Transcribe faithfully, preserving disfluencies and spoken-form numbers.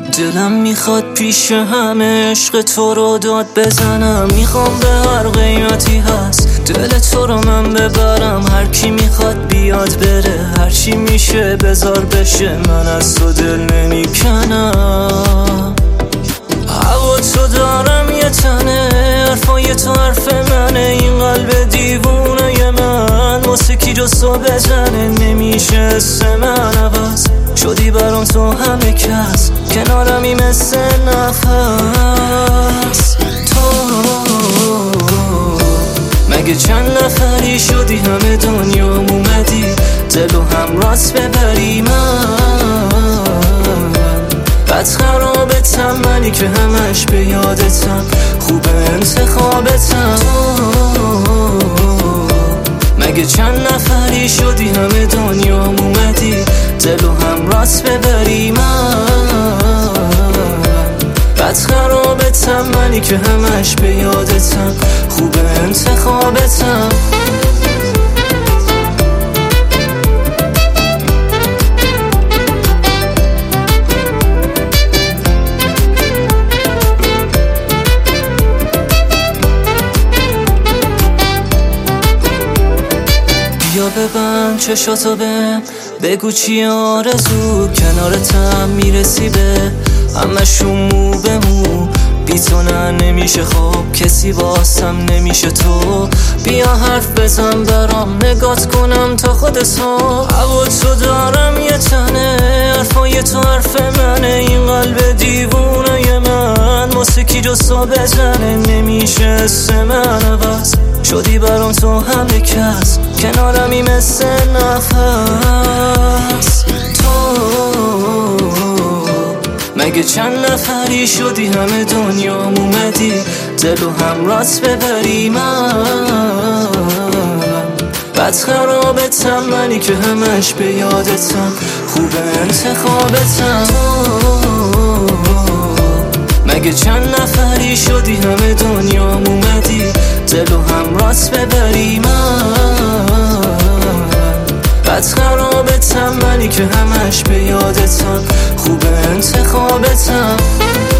دلم میخواد پیش همه عشق تو رو داد بزنم. میخوام به هر قیمتی هست دل تو رو من ببرم. هر کی میخواد بیاد بره، هر چی میشه بذار بشه، من از تو دل نمیکنم. هوا تو دارم یه تنه، حرفای تو حرف منه، این قلب دیوونه من واسه کی جز تو بزنه. نمیشه اسم من عوض شدی برام تو همه کس، کنارمی مثل نفس. تو مگه چند نفری شدی همه دنیا اومدی دل و همراهت ببری. من بد خرابتم منی که همش به یادتم، خوب انتخابتم. مگه چند نفری شدی همه دنیا اومدی دل و همراهت ببری. من بد خرابتم منی که همش به یادتم، خوب انتخابتم. بیا ببند چشاتو بهم، بگو چی آرزو، کنارتم میرسی به همشون مو به مو. بی تو نه نمیشه خوب، کسی واسم نمیشه تو. بیا حرف بزن برام، نگات کنم تا خودت ها. هوا تو دارم یه تنه، حرفای تو حرف منه، این قلب دیوونه من واسه کی جز تو بزنه. نمیشه اسم من عوض شدی برام تو همه کس، کنارمی مثل نفس. تو مگه چند نفری شدی همه دنیا اومدی دل و همراهت ببری. من بد خرابتم منی که همش به یادتم، خوب انتخابتم. مگه چند نفری شدی همه دنیا اومدی دل و همراهت ببری. من بد خرابتم منی که همش به یادتم، خوب انتخابتم.